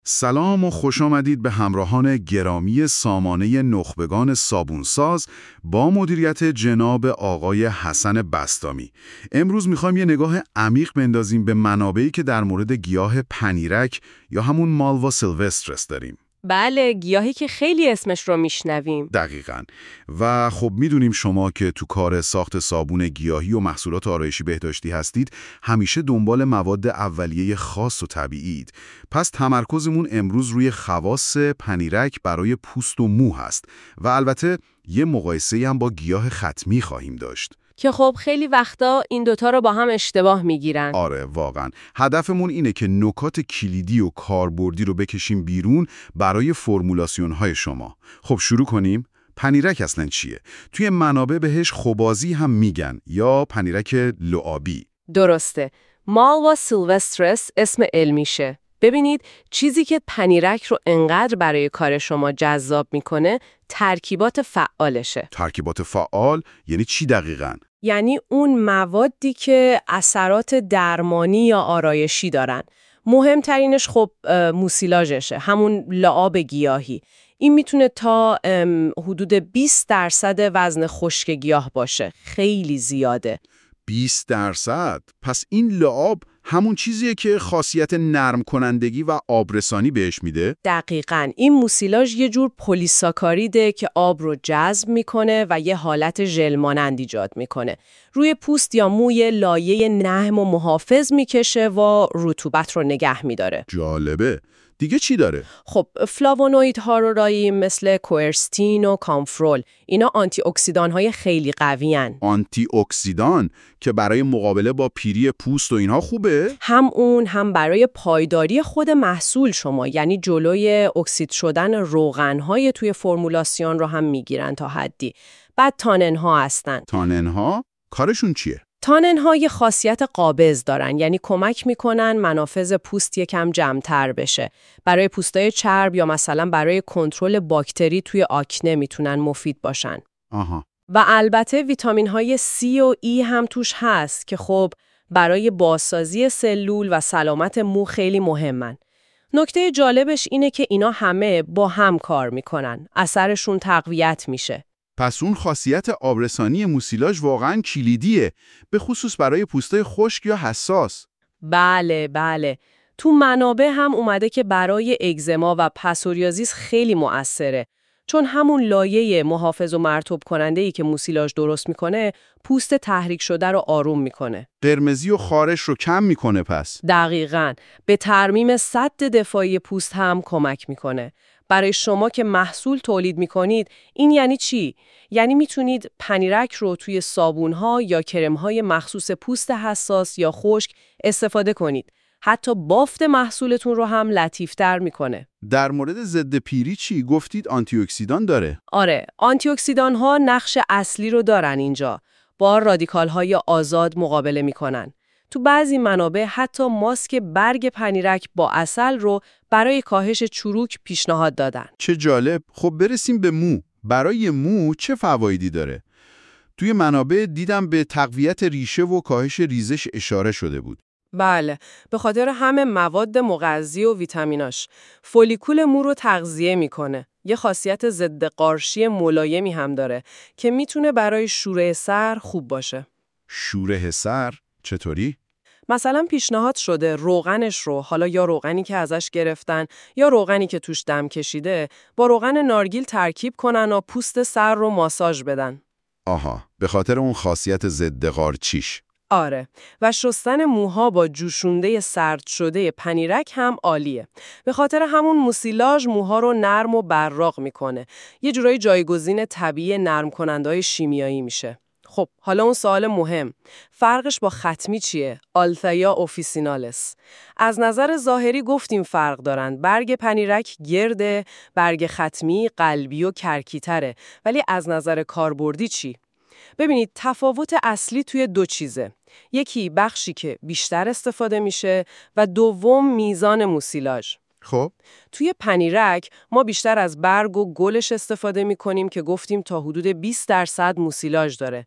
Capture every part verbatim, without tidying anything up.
سلام و خوش آمدید به همراهان گرامی سامانه نخبگان صابونساز با مدیریت جناب آقای حسن بسطامی. امروز میخوایم یه نگاه عمیق بندازیم به منابعی که در مورد گیاه پنیرک یا همون مالوا سیلوسترس داریم. بله، گیاهی که خیلی اسمش رو میشنویم. دقیقاً. و خب میدونیم شما که تو کار ساخت صابون گیاهی و محصولات آرایشی بهداشتی هستید، همیشه دنبال مواد اولیه خاص و طبیعیید. پس تمرکزمون امروز روی خواص پنیرک برای پوست و مو هست و البته یه مقایسه هم با گیاه ختمی خواهیم داشت. که خب خیلی وقتا این دوتا رو با هم اشتباه میگیرن. آره واقعا. هدفمون اینه که نکات کلیدی و کاربردی رو بکشیم بیرون برای فرمولاسیون های شما. خب شروع کنیم. پنیرک اصلا چیه؟ توی منابع بهش خوبازی هم میگن یا پنیرک لعابی. درسته. مالوا سیلوسترس اسم علمیشه. ببینید چیزی که پنیرک رو انقدر برای کار شما جذاب میکنه ترکیبات فعالشه. ترکیبات فعال یعنی چی دقیقاً؟ یعنی اون موادی که اثرات درمانی یا آرایشی دارن. مهمترینش خب موسیلاژشه، همون لعاب گیاهی. این میتونه تا حدود بیست درصد وزن خشک گیاه باشه. خیلی زیاده. بیست درصد؟ پس این لعاب همون چیزیه که خاصیت نرم کنندگی و آبرسانی بهش میده؟ دقیقاً. این موسیلاژ یه جور پلیساکاریده که آب رو جذب میکنه و یه حالت ژل مانند ایجاد میکنه. روی پوست یا موی لایه نرم و محافظ میکشه و رطوبت رو نگه میداره. جالبه. دیگه چی داره؟ خب فلاوونویدها رو داریم مثل کوئرستین و کامفرول. اینا آنتی اکسیدان های خیلی قوی هن. آنتی اکسیدان که برای مقابله با پیری پوست و اینها خوبه؟ هم اون هم برای پایداری خود محصول شما، یعنی جلوی اکسید شدن روغن های توی فرمولاسیون رو هم میگیرن تا حدی. بعد تانن ها هستن. تانن ها کارشون چیه؟ تانن ها یه خاصیت قابض دارن، یعنی کمک میکنن منافذ پوست یکم جمع‌تر بشه. برای پوستای چرب یا مثلا برای کنترل باکتری توی آکنه میتونن مفید باشن. آها. و البته ویتامین های C و E هم توش هست که خب برای بازسازی سلول و سلامت مو خیلی مهمن. نکته جالبش اینه که اینا همه با هم کار میکنن. اثرشون تقویت میشه. پس اون خاصیت آبرسانی موسیلاژ واقعاً کلیدیه، به خصوص برای پوستای خشک یا حساس. بله بله. تو منابع هم اومده که برای اگزما و پسوریازیس خیلی مؤثره. چون همون لایه محافظ و مرطوب کننده‌ای که موسیلاژ درست میکنه، پوست تحریک شده رو آروم میکنه. قرمزی و خارش رو کم میکنه پس. دقیقاً. به ترمیم سد دفاعی پوست هم کمک میکنه. برای شما که محصول تولید میکنید، این یعنی چی؟ یعنی میتونید پنیرک رو توی صابون‌ها یا کرم‌های مخصوص پوست حساس یا خشک استفاده کنید. حتی بافت محصولتون رو هم لطیف‌تر میکنه. در مورد ضد پیری چی؟ گفتید آنتی اکسیدان داره. آره، آنتی اکسیدان ها نقش اصلی رو دارن اینجا. با رادیکال های آزاد مقابله میکنن. تو بعضی منابع حتی ماسک برگ پنیرک با عسل رو برای کاهش چروک پیشنهاد دادن. چه جالب. خب برسیم به مو. برای مو چه فوایدی داره؟ توی منابع دیدم به تقویت ریشه و کاهش ریزش اشاره شده بود. بله، به خاطر همه مواد مغذی و ویتامیناش. فولیکول مو رو تغذیه میکنه. یه خاصیت ضد قارشی ملایمی هم داره که میتونه برای شوره سر خوب باشه. شوره سر؟ چطوری؟ مثلا پیشنهاد شده روغنش رو، حالا یا روغنی که ازش گرفتن یا روغنی که توش دم کشیده، با روغن نارگیل ترکیب کنن و پوست سر رو ماساژ بدن. آها، به خاطر اون خاصیت ضد قارچیش. آره، و شستن موها با جوشونده سرد شده پنیرک هم عالیه. به خاطر همون موسیلاژ موها رو نرم و براق میکنه. یه جورای جایگزین طبیعی نرم کننده‌های شیمیایی میشه. خب، حالا اون سوال مهم. فرقش با ختمی چیه؟ آلثیا اوفیسینالس. از نظر ظاهری گفتیم فرق دارن. برگ پنیرک گرده، برگ ختمی قلبی و کرکی‌تره. ولی از نظر کاربردی چی؟ ببینید تفاوت اصلی توی دو چیزه. یکی بخشی که بیشتر استفاده میشه و دوم میزان موسیلاژ. خب توی پنیرک ما بیشتر از برگ و گلش استفاده میکنیم که گفتیم تا حدود بیست درصد موسیلاژ داره.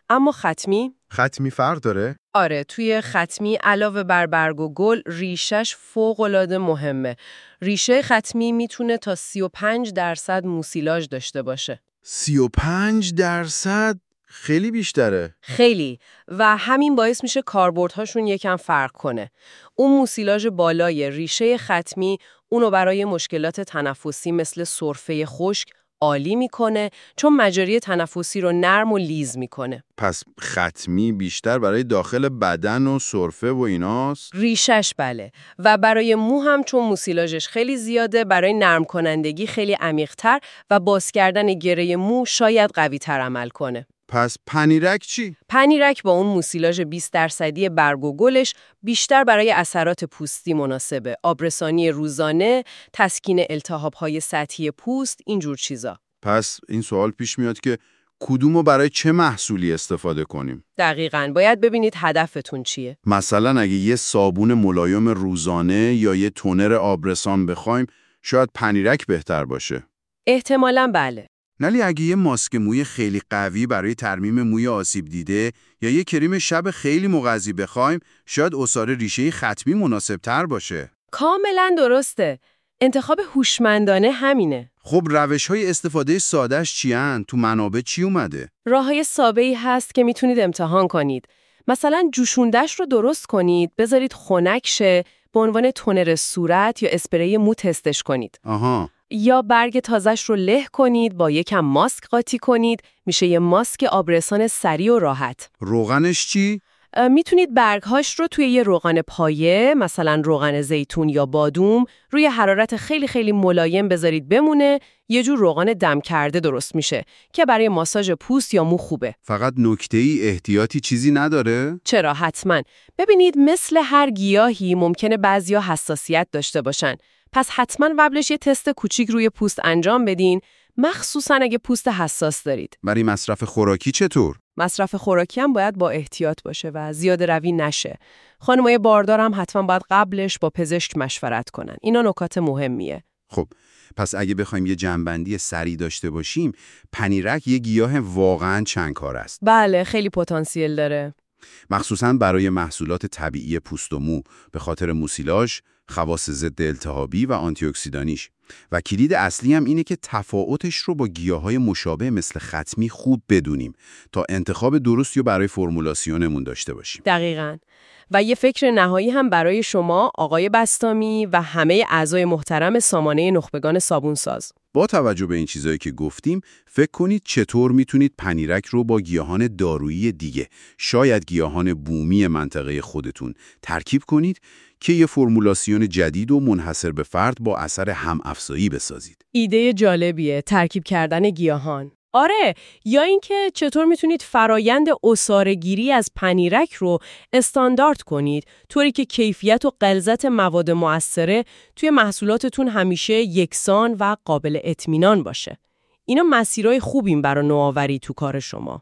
اما ختمی؟ ختمی فرق داره؟ آره، توی ختمی علاوه بر برگ و گل ریشش فوق‌العاده مهمه. ریشه ختمی میتونه تا سی و پنج درصد موسیلاژ داشته باشه. سی و پنج درصد؟ خیلی بیشتره. خیلی، و همین باعث میشه کاربردهاشون یکم فرق کنه. اون موسیلاژ بالای ریشه ختمی اونو برای مشکلات تنفسی مثل سرفه خشک عالی میکنه، چون مجاری تنفسی رو نرم و لیز میکنه. پس ختمی بیشتر برای داخل بدن و سرفه و ایناست؟ ریشش بله، و برای مو هم چون موسیلاژش خیلی زیاده، برای نرم کنندگی خیلی عمیق‌تر و باز کردن گره مو شاید قوی‌تر عمل کنه. پس پنیرک چی؟ پنیرک با اون موسیلاژ بیست درصدی برگ و گلش بیشتر برای اثرات پوستی مناسبه. آبرسانی روزانه، تسکین التهاب‌های سطحی پوست، اینجور چیزا. پس این سوال پیش میاد که کدومو برای چه محصولی استفاده کنیم؟ دقیقاً، باید ببینید هدفتون چیه. مثلا اگه یه صابون ملایم روزانه یا یه تونر آبرسان بخوایم، شاید پنیرک بهتر باشه. احتمالاً بله. ولی اگه یه ماسک موی خیلی قوی برای ترمیم موی آسیب دیده یا یه کریم شب خیلی مغذی بخوایم، شاید عصاره ریشه ختمی مناسب تر باشه. کاملا درسته. انتخاب هوشمندانه همینه. خب روش‌های استفاده سادهش چیان؟ تو منابع چی اومده؟ راه‌های ساده‌ای هست که میتونید امتحان کنید. مثلا جوشوندش رو درست کنید، بذارید خنک شه، به عنوان تونر صورت یا اسپری مو تستش کنید. آها. یا برگ تازش رو له کنید، با یکم ماسک قاطی کنید، میشه یه ماسک آبرسان سریع و راحت. روغنش چی؟ میتونید برگهاش رو توی یه روغن پایه، مثلا روغن زیتون یا بادوم، روی حرارت خیلی خیلی ملایم بذارید بمونه، یه جور روغن دم کرده درست میشه که برای ماساژ پوست یا مو خوبه. فقط نکته‌ای احتیاطی چیزی نداره؟ چرا حتما. ببینید مثل هر گیاهی ممکنه بعضیا حساسیت داشته باشن. پس حتما قبلش یه تست کوچیک روی پوست انجام بدین، مخصوصا اگه پوست حساس دارید. برای مصرف خوراکی چطور؟ مصرف خوراکی هم باید با احتیاط باشه و زیاده روی نشه. خانمای باردار هم حتما باید قبلش با پزشک مشورت کنن. اینا نکات مهمیه. خب پس اگه بخوایم یه جنبندی سریع داشته باشیم، پنیرک یه گیاه واقعاً چندکار است. بله، خیلی پتانسیل داره. مخصوصاً برای محصولات طبیعی پوست و مو، به خاطر موسیلاژ، خواص ضد التهابی و آنتی اکسیدانیش. و کلید اصلی هم اینه که تفاوتش رو با گیاهای مشابه مثل ختمی خوب بدونیم تا انتخاب درستی رو برای فرمولاسیونمون داشته باشیم. دقیقاً. و یه فکر نهایی هم برای شما آقای بسطامی و همه اعضای محترم سامانه نخبگان صابونساز. با توجه به این چیزایی که گفتیم، فکر کنید چطور میتونید پنیرک رو با گیاهان دارویی دیگه، شاید گیاهان بومی منطقه خودتون، ترکیب کنید که یه فرمولاسیون جدید و منحصر به فرد با اثر هم افزایی بسازید. ایده جالبیه، ترکیب کردن گیاهان. آره، یا اینکه چطور میتونید فرایند عصاره‌گیری از پنیرک رو استاندارد کنید، طوری که کیفیت و غلظت مواد مؤثره توی محصولاتتون همیشه یکسان و قابل اطمینان باشه. اینا مسیرهای خوبیم برای نوآوری تو کار شما.